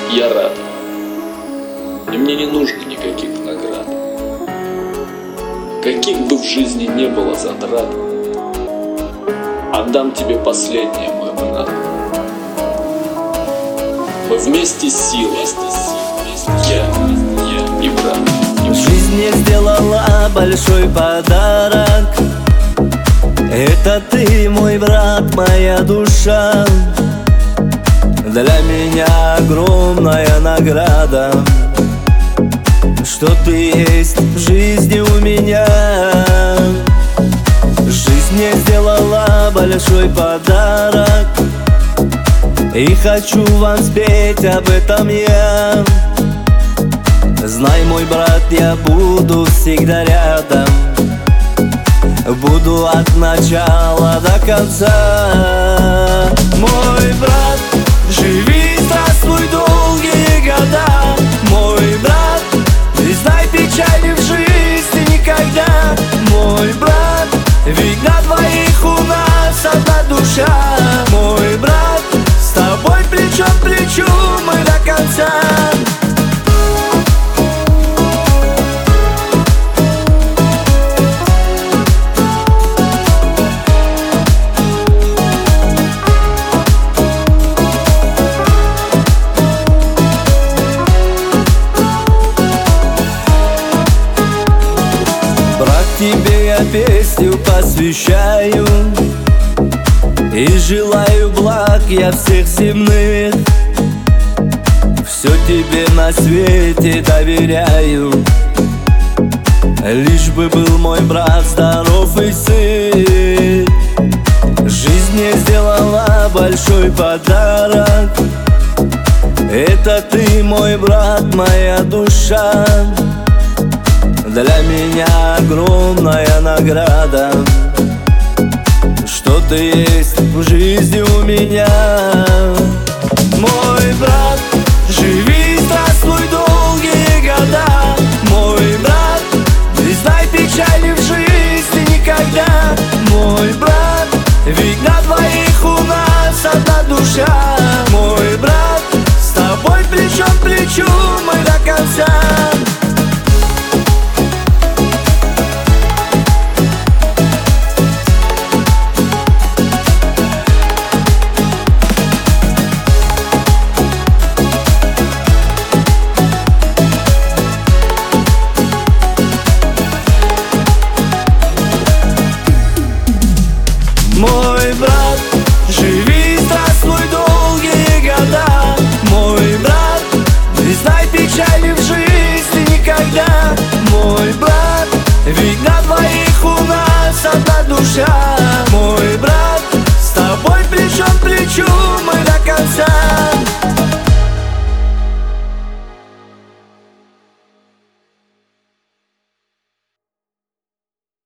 Я рад, и мне не нужно никаких наград. Каких бы в жизни не было затрат, отдам тебе последнее, мой брат. Мы вместе сила, я и брат. Жизнь мне сделала большой подарок. Это ты, мой брат, моя душа. Для меня огромная награда, что ты есть в жизни у меня. Жизнь мне сделала большой подарок, и хочу вам спеть об этом я. Знай, мой брат, я буду всегда рядом, буду от начала до конца. Мой брат, живи, здравствуй долгие года. Мой брат, не знай печали в жизни никогда. Мой брат, ведь на двоих у нас одна душа. Мой брат, с тобой плечом к плечу мы до конца. Тебе я песню посвящаю и желаю благ я всех земных. Все тебе на свете доверяю, лишь бы был мой брат здоров и сыт. Жизнь мне сделала большой подарок. Это ты, мой брат, моя душа. Для меня огромная награда, что ты есть в жизни у меня. Мой брат, живи, здравствуй долгие года. Мой брат, не знай печали в жизни никогда. Мой брат, ведь на двоих у нас одна душа. Мой брат, с тобой плечом к плечу мы до конца. Мой брат, живи, здравствуй долгие года. Мой брат, не знай печали в жизни никогда. Мой брат, ведь на двоих у нас одна душа.